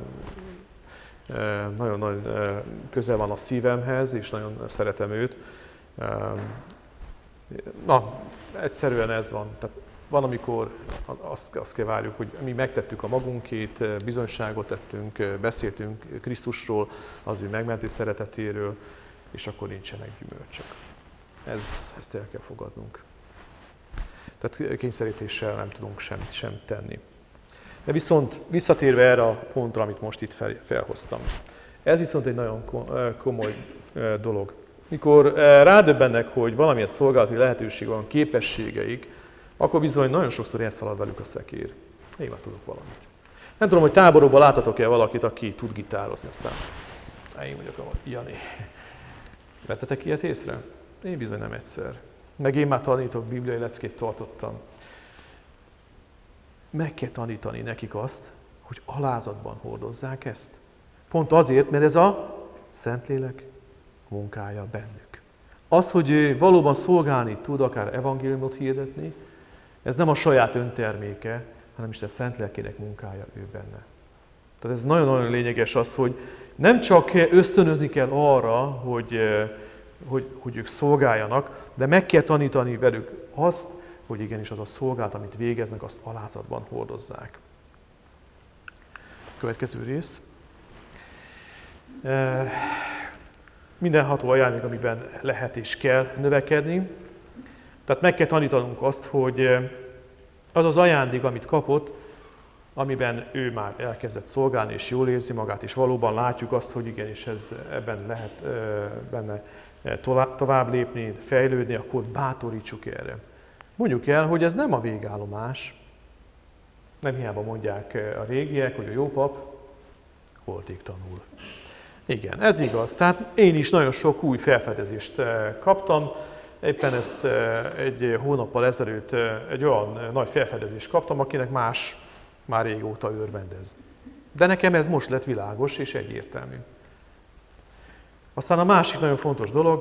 nagyon-nagyon közel van a szívemhez, és nagyon szeretem őt. Na, egyszerűen ez van. Tehát van, amikor azt, azt kell várjuk, hogy mi megtettük a magunkét, bizonyságot tettünk, beszéltünk Krisztusról, az ő megmentő szeretetéről, és akkor nincsenek gyümölcsök. Ez, ezt el kell fogadnunk. Tehát kényszerítéssel nem tudunk semmit sem tenni. De viszont visszatérve erre a pontra, amit most itt fel, felhoztam. Ez viszont egy nagyon komoly dolog. Mikor rádöbbennek, hogy valamilyen szolgálati lehetőség van, képességeik, akkor bizony nagyon sokszor elszalad velük a szekér. Én már tudok valamit. Nem tudom, hogy táborokban láttatok-e valakit, aki tud gitározni, aztán én vagyok a Jani. Vettetek ilyet észre? Én bizony nem egyszer. Meg én már tanítok, bibliai leckét tartottam. Meg kell tanítani nekik azt, hogy alázatban hordozzák ezt. Pont azért, mert ez a Szentlélek munkája bennük. Az, hogy ő valóban szolgálni tud, akár evangéliumot hirdetni, ez nem a saját önterméke, hanem Isten szent lelkének munkája ő benne. Tehát ez nagyon-nagyon lényeges az, hogy nem csak ösztönözni kell arra, hogy, hogy, hogy ők szolgáljanak, de meg kell tanítani velük azt, hogy igenis az a szolgálat, amit végeznek, azt alázatban hordozzák. Következő rész. Mindenható ajándék, amiben lehet és kell növekedni. Tehát meg kell tanítanunk azt, hogy az az ajándék, amit kapott, amiben ő már elkezdett szolgálni, és jól érzi magát, és valóban látjuk azt, hogy igenis ez, ebben lehet benne tovább lépni, fejlődni, akkor bátorítsuk erre. Mondjuk el, hogy ez nem a végállomás. Nem hiába mondják a régiek, hogy a jó pap holtig tanul. Igen, ez igaz. Tehát én is nagyon sok új felfedezést kaptam. Éppen ezt egy hónappal ezelőtt egy olyan nagy felfedezést kaptam, akinek más már régóta örvendez. De nekem ez most lett világos és egyértelmű. Aztán a másik nagyon fontos dolog,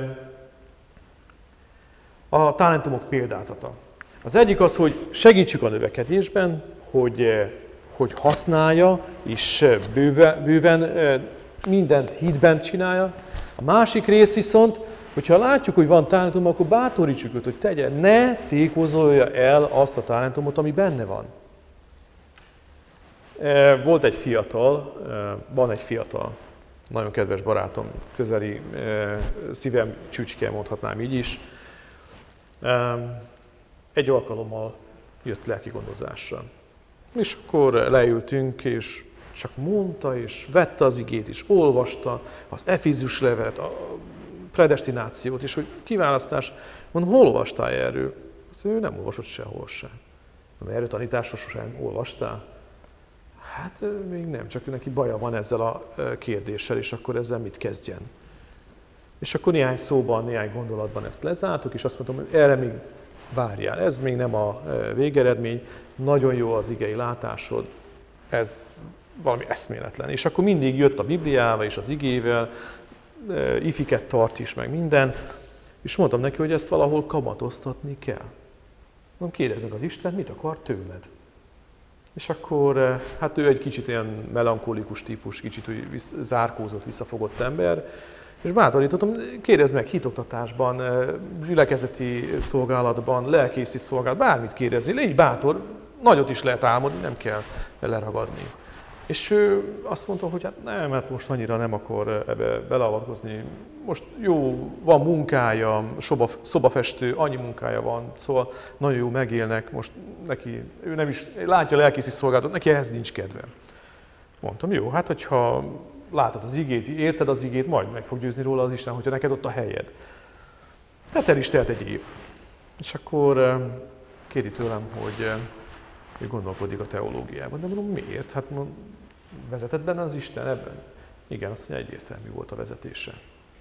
a talentumok példázata. Az egyik az, hogy segítsük a növekedésben, hogy, hogy használja, és bőven, bőven mindent hitben csinálja. A másik rész viszont, hogyha látjuk, hogy van talentum, akkor bátorítsuk őt, hogy tegye, ne tékozolja el azt a talentumot, ami benne van. Volt egy fiatal, van egy fiatal, nagyon kedves barátom, közeli szívem csücske, mondhatnám így is. Egy alkalommal jött lelki gondozásra. És akkor leültünk, és csak mondta, és vette az igét, és olvasta az Efézus levelet, a predestinációt, és hogy kiválasztás. Mondom, hol olvastál erről? Ő nem olvasott sehol sem. Mondom, erről tanításra sosem olvastál? Hát még nem, csak neki baja van ezzel a kérdéssel, és akkor ezzel mit kezdjen. És akkor néhány szóban, néhány gondolatban ezt lezártuk, és azt mondtam, hogy erre még várjál, ez még nem a végeredmény, nagyon jó az igei látásod, ez valami eszméletlen. És akkor mindig jött a Bibliával és az igével, ifiket tart is, meg minden, és mondtam neki, hogy ezt valahol kamatoztatni kell. Mondom, kérdezd meg az Isten, mit akar tőled? És akkor, hát ő egy kicsit ilyen melankolikus típus, kicsit úgy visz, zárkózott, visszafogott ember, és bátorítottam, kérdezd meg hitoktatásban, gyülekezeti szolgálatban, lelkészi szolgálatban, bármit kérdezni, légy bátor, nagyot is lehet álmodni, nem kell leragadni. És ő azt mondta, hogy hát nem, hát most annyira nem akar ebbe beleavatkozni. Most jó, van munkája, szoba, szobafestő, annyi munkája van, szóval nagyon jó megélnek, most neki, ő nem is látja a lelkészi szolgálatot, neki ehhez nincs kedve. Mondtam, jó, hát hogyha látod az igét, érted az igét, majd meg fog győzni róla az Isten, hogyha neked ott a helyed. Hát el is telt egy év. És akkor kéri tőlem, hogy, hogy gondolkodik a teológiában. De mondom, miért? Hát mondom, vezetett benne az Isten ebben? Igen, azt mondja, egyértelmű volt a vezetése.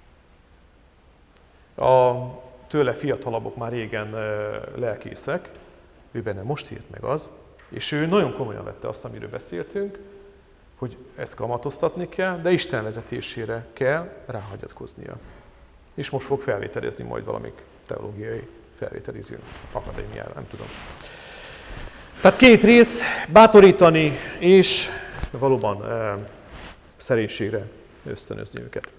A tőle fiatalabbok már régen lelkészek, ő benne most írt meg az, és ő nagyon komolyan vette azt, amiről beszéltünk, hogy ezt kamatoztatni kell, de Isten vezetésére kell ráhagyatkoznia. És most fog felvételizni majd valamik teológiai felvételiző akadémiára, nem tudom. Tehát két rész, bátorítani és valóban e, szerénységre ösztönözni őket.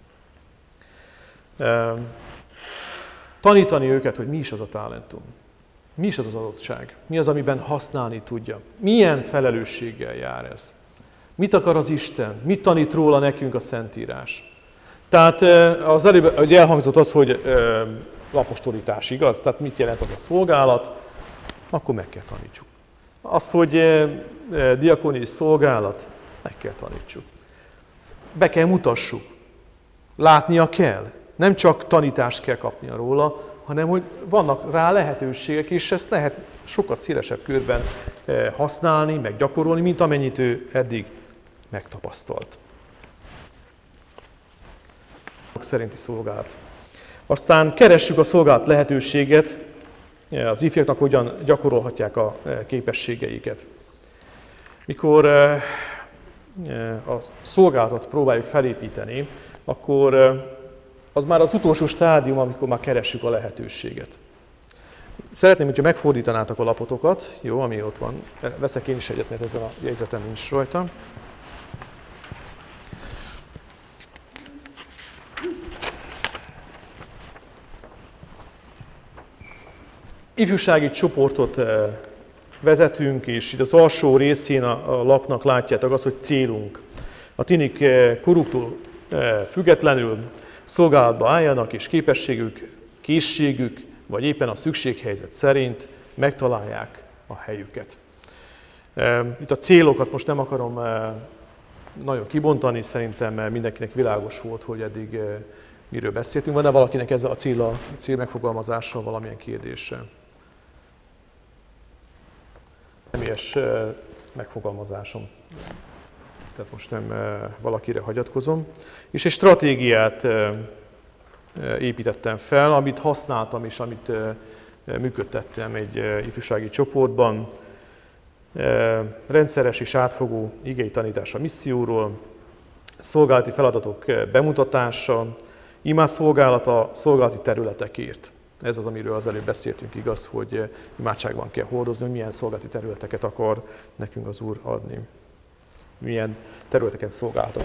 E, tanítani őket, hogy mi is az a talentum, mi is az az adottság, mi az, amiben használni tudja, milyen felelősséggel jár ez. Mit akar az Isten? Mit tanít róla nekünk a Szentírás? Tehát az előbb hogy elhangzott az, hogy apostolitás, igaz? Tehát mit jelent az a szolgálat? Akkor meg kell tanítsuk. Az, hogy diakóniai szolgálat, meg kell tanítsuk. Be kell mutassuk. Látnia kell. Nem csak tanítást kell kapnia róla, hanem hogy vannak rá lehetőségek, és ezt lehet sokkal szélesebb körben használni, meg gyakorolni, mint amennyit ő eddig megtapasztalt. Szerinti szolgálat. Aztán keressük a szolgálat lehetőséget, az ifjaknak hogyan gyakorolhatják a képességeiket. Mikor a szolgálatot próbáljuk felépíteni, akkor az már az utolsó stádium, amikor már keressük a lehetőséget. Szeretném, hogyha megfordítanátok a lapotokat, jó, ami ott van. Veszek én is egyet, mert ezen a jegyzetem nincs rajta. Ifjúsági csoportot vezetünk, és itt az alsó részén a lapnak látjátok azt, hogy célunk. A tinik koruktól függetlenül szolgálatba álljanak, és képességük, készségük, vagy éppen a szükséghelyzet szerint megtalálják a helyüket. Itt a célokat most nem akarom nagyon kibontani, szerintem mindenkinek világos volt, hogy eddig miről beszéltünk. Van-e valakinek ezzel a cél, a cél megfogalmazással valamilyen kérdése? Személyes megfogalmazásom. Tehát most nem valakire hagyatkozom. És egy stratégiát építettem fel, amit használtam és amit működtettem egy ifjúsági csoportban. Rendszeres és átfogó igei tanítás a misszióról, szolgálati feladatok bemutatása, imádszolgálat a szolgálati területekért. Ez az, amiről az előbb beszéltünk, igaz, hogy imádságban kell hordozni, hogy milyen szolgálati területeket akar nekünk az Úr adni. Milyen területeken szolgálhatunk.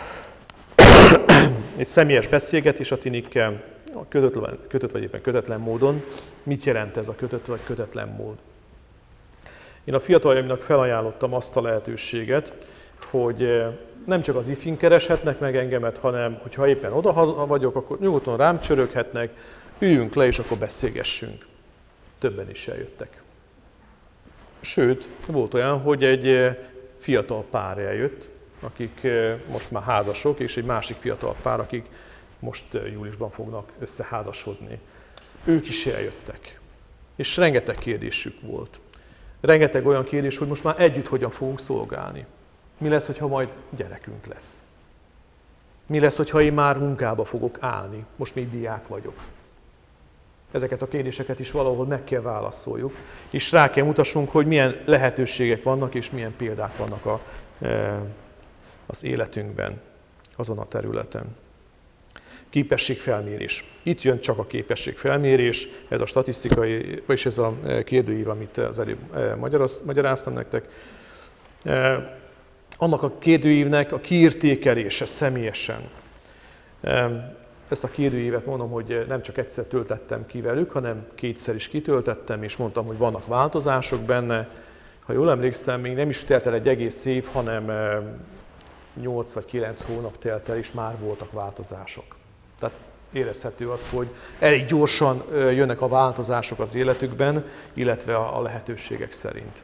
Egy személyes beszélgetés a tinikkel, kötött, kötött vagy éppen kötetlen módon. Mit jelent ez a kötött vagy kötetlen mód? Én a fiataljaimnak felajánlottam azt a lehetőséget, hogy nem csak az ifin kereshetnek meg engemet, hanem hogyha éppen oda vagyok, akkor nyugodtan rám csöröghetnek, üljünk le, és akkor beszélgessünk. Többen is eljöttek. Sőt, volt olyan, hogy egy fiatal pár eljött, akik most már házasok, és egy másik fiatal pár, akik most júliusban fognak összeházasodni. Ők is eljöttek. És rengeteg kérdésük volt. Rengeteg olyan kérdés, hogy most már együtt hogyan fogunk szolgálni. Mi lesz, hogyha majd gyerekünk lesz? Mi lesz, hogyha én már munkába fogok állni? Most még diák vagyok. Ezeket a kérdéseket is valahol meg kell válaszoljuk, és rá kell mutassunk, hogy milyen lehetőségek vannak, és milyen példák vannak a, e, az életünkben, azon a területen. Képességfelmérés. Itt jön csak a képességfelmérés, ez a statisztikai, vagyis ez a kérdőív, amit az előbb magyaráztam nektek. E, annak a kérdőívnek a kiértékelése személyesen. E, Ezt a kérdőívet mondom, hogy nem csak egyszer töltettem ki velük, hanem kétszer is kitöltettem, és mondtam, hogy vannak változások benne. Ha jól emlékszem, még nem is telt el egy egész év, hanem nyolc vagy kilenc hónap telt el, és már voltak változások. Tehát érezhető az, hogy elég gyorsan jönnek a változások az életükben, illetve a lehetőségek szerint.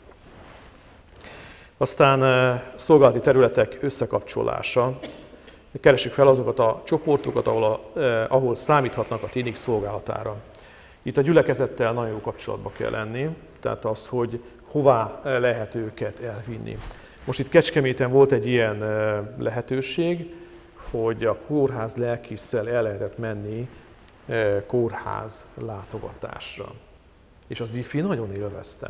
Aztán szolgálati területek összekapcsolása. Keressük fel azokat a csoportokat, ahol, a, eh, ahol számíthatnak a tinik szolgálatára. Itt a gyülekezettel nagyon jó kapcsolatba kell lenni, tehát az, hogy hová lehet őket elvinni. Most itt Kecskeméten volt egy ilyen eh, lehetőség, hogy a kórház lelkésszel el lehetett menni eh, kórház látogatásra. És az ifi nagyon élvezte.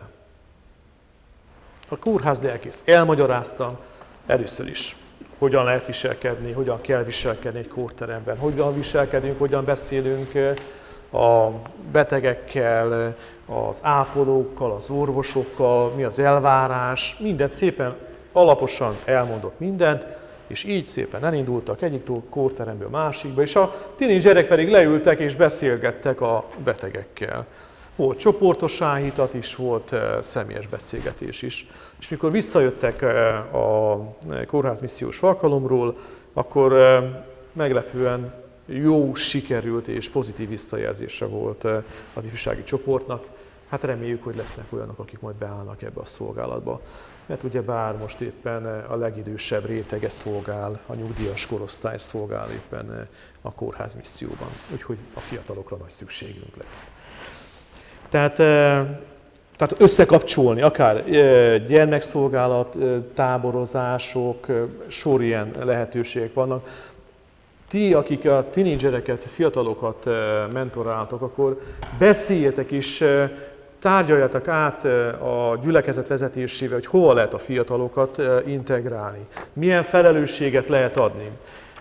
A kórház lelkész elmagyarázta először is, hogyan lehet viselkedni, hogyan kell viselkedni egy kórteremben, hogyan viselkedünk, hogyan beszélünk a betegekkel, az ápolókkal, az orvosokkal, mi az elvárás, mindent szépen alaposan elmondott mindent, és így szépen elindultak egyik kórteremből a másikba, és a tínédzserek pedig leültek és beszélgettek a betegekkel. Volt csoportos áhítat is, volt személyes beszélgetés is. És mikor visszajöttek a kórházmissziós alkalomról, akkor meglepően jó, sikerült és pozitív visszajelzése volt az ifjúsági csoportnak. Hát reméljük, hogy lesznek olyanok, akik majd beállnak ebbe a szolgálatba. Mert ugye bár most éppen a legidősebb rétege szolgál, a nyugdíjas korosztály szolgál éppen a kórházmisszióban. Úgyhogy a fiatalokra nagy szükségünk lesz. Tehát, tehát összekapcsolni, akár gyermekszolgálat, táborozások, sor ilyen lehetőségek vannak. Ti, akik a tínédzsereket, fiatalokat mentoráltok, akkor beszéljetek is, tárgyaljatok át a gyülekezet vezetésével, hogy hova lehet a fiatalokat integrálni, milyen felelősséget lehet adni.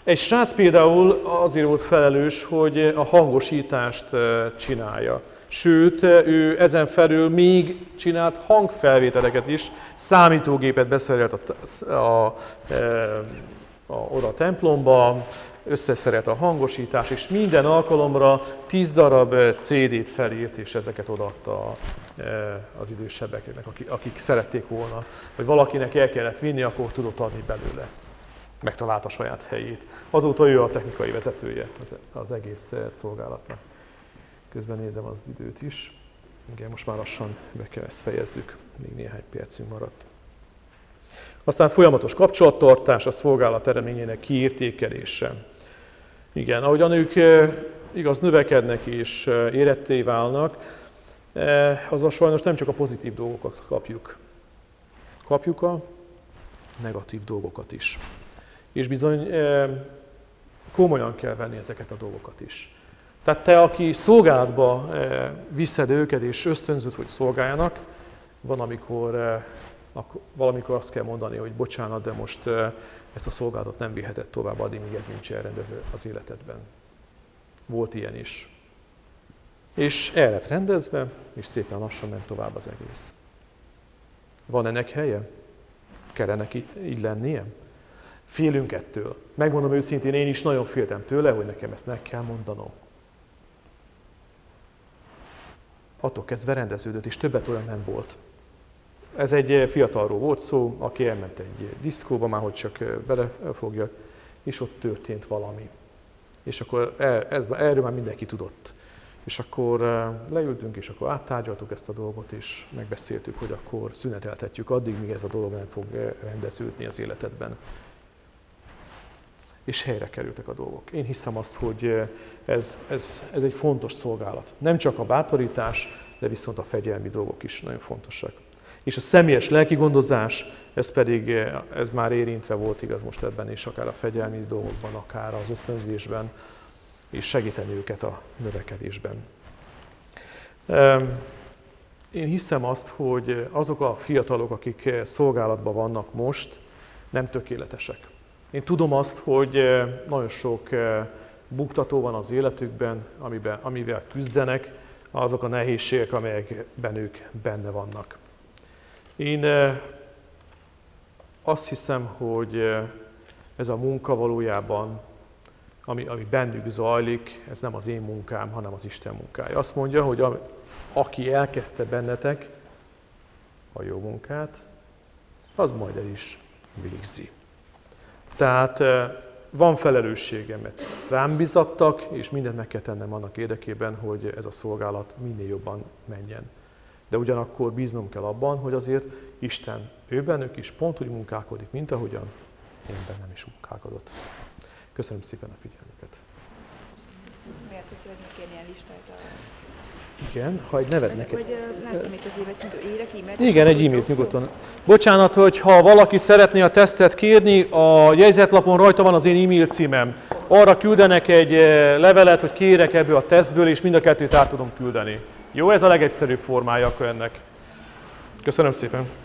Egy srác például azért volt felelős, hogy a hangosítást csinálja. Sőt, ő ezen felül még csinált hangfelvételeket is, számítógépet beszerelt a, a, a, a, oda a templomba, összeszerelt a hangosítás, és minden alkalomra tíz darab cé dét felírt, és ezeket odaadta az idősebbeknek, akik, akik szerették volna, vagy valakinek el kellett vinni, akkor tudott adni belőle. Megtalálta a saját helyét. Azóta ő a technikai vezetője az, az egész szolgálatnak. Közben nézem az időt is. Igen, most már lassan be kell ezt fejezzük, még néhány percünk maradt. Aztán folyamatos kapcsolattartás, a szolgálat eredményének kiértékelése. Igen, ahogy a nők igaz növekednek és éretté válnak, azon sajnos nem csak a pozitív dolgokat kapjuk. Kapjuk a negatív dolgokat is. És bizony komolyan kell venni ezeket a dolgokat is. Tehát te, aki szolgálatba viszed őket és ösztönzöd, hogy szolgáljanak, van, amikor, valamikor azt kell mondani, hogy bocsánat, de most ezt a szolgálatot nem viheted tovább, addig, míg ez nincs elrendezve az életedben. Volt ilyen is. És el lett rendezve, és szépen lassan ment tovább az egész. Van ennek helye? Kell ennek így lennie? Félünk ettől. Megmondom őszintén, én is nagyon féltem tőle, hogy nekem ezt meg kell mondanom. Attól kezdve rendeződött, és többet olyan nem volt. Ez egy fiatalról volt szó, aki elment egy diszkóba, már hogy csak belefogjak, és ott történt valami. És akkor ez, erről már mindenki tudott. És akkor leültünk, és akkor áttárgyaltuk ezt a dolgot, és megbeszéltük, hogy akkor szüneteltetjük addig, míg ez a dolog nem fog rendeződni az életedben. És helyre kerültek a dolgok. Én hiszem azt, hogy ez, ez, ez egy fontos szolgálat. Nem csak a bátorítás, de viszont a fegyelmi dolgok is nagyon fontosak. És a személyes lelki gondozás, ez pedig, ez már érintve volt igaz most ebben is, akár a fegyelmi dolgokban, akár az ösztönzésben, és segíteni őket a növekedésben. Én hiszem azt, hogy azok a fiatalok, akik szolgálatban vannak most, nem tökéletesek. Én tudom azt, hogy nagyon sok buktató van az életükben, amiben, amivel küzdenek, azok a nehézségek, amelyekben ők benne vannak. Én azt hiszem, hogy ez a munka valójában, ami, ami bennük zajlik, ez nem az én munkám, hanem az Isten munkája. Azt mondja, hogy a, aki elkezdte bennetek a jó munkát, az majd el is végzi. Tehát van felelősségem, mert rám bizattak, és mindent meg kell tennem annak érdekében, hogy ez a szolgálat minél jobban menjen. De ugyanakkor bíznom kell abban, hogy azért Isten ő bennük is pont úgy munkálkodik, mint ahogyan én bennem is munkálkodott. Köszönöm szépen a figyelmüket. Miért hogy szeretnék kérni ilyen listát? Igen, ha egy nevet neked. Vagy látom itt az évet szintű írek, e-mailt. Igen, egy e-mailt nyugodtan. Bocsánat, hogy ha valaki szeretné a tesztet kérni, a jegyzetlapon rajta van az én e-mail címem. Arra küldenek egy levelet, hogy kérek ebből a tesztből, és mind a kettőt át tudom küldeni. Jó, ez a legegyszerűbb formája akkor ennek. Köszönöm szépen.